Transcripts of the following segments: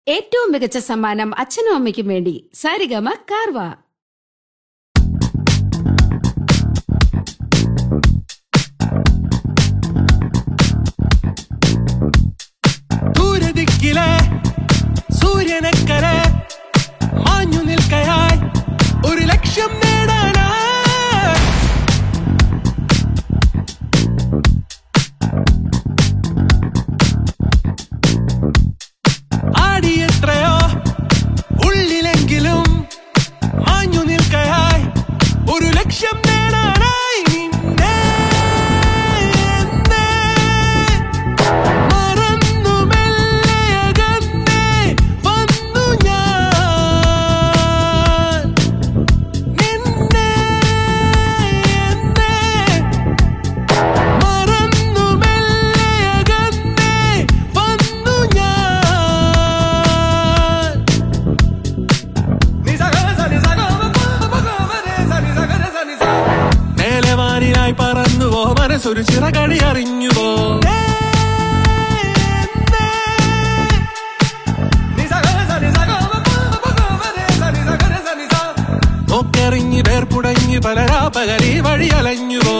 ഏറ്റവും മികച്ച സമ്മാനം അച്ഛനും അമ്മയ്ക്കും വേണ്ടി സാരിഗമ കാർവ. ദൂരദിക്കിലെ സൂര്യനക്കരെ മാഞ്ഞു നിൽക്കയായി ഒരു ലക്ഷ്യം നേടാനായി ആടിയെത്രയോ ഉള്ളിലെങ്കിലും മാഞ്ഞു നിൽക്കയായി ഒരു ലക്ഷ്യം നേടാനായി നിന്നെ മറന്നു മെല്ലെ അകന്നേ വന്നു ഞാൻ നിന്നെ മറന്നു മെല്ലെ അകന്നേ വന്നു ഞാൻ. മേലവാനിലായി പറന്നുവോ മനസ്സൊരു ചിറകടി അറിഞ്ഞുവോ നോക്കെറിഞ്ഞ് വേർപുടഞ്ഞ് പലരാപകലി വഴി അലഞ്ഞുവോ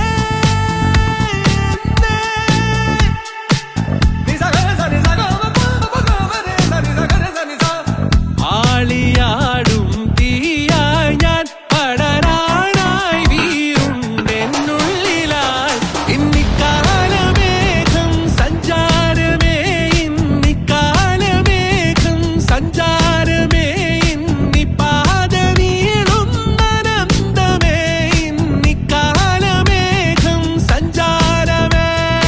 ആളിയാടും തീയായി ഞാൻ പടരാനായി വീറുണ്ടെന്നുള്ളിലായി ഇന്നിക്കാലമേഘം സഞ്ചാരമേ ഇന്നിക്കാലമേഘം സഞ്ചാരമേ ഇന്നിപ്പാത നീളുന്നനന്തമേ ഇന്നിക്കാലമേഘം സഞ്ചാരമേ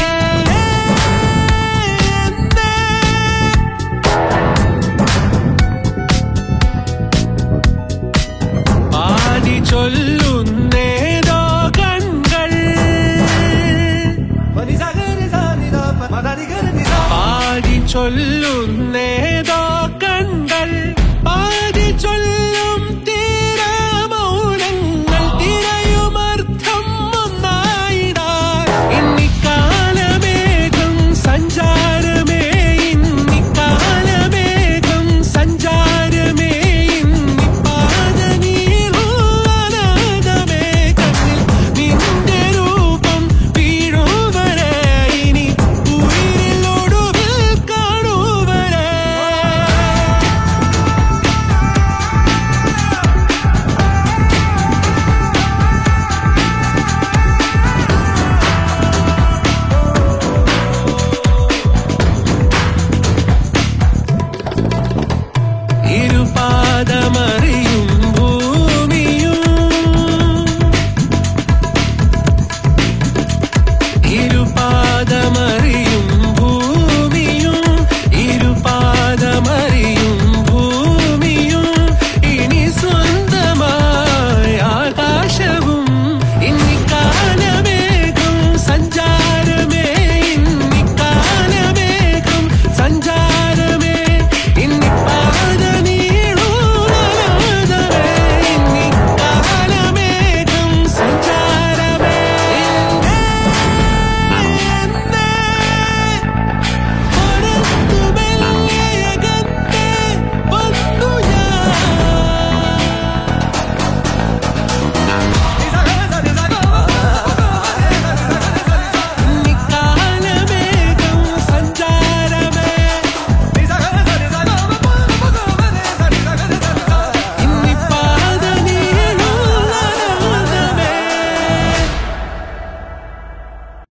പാടി ചൊല്ലുന്നേതോ കൺകൾ പാടി ചൊല്ലുന്നേതോ കൺകൾ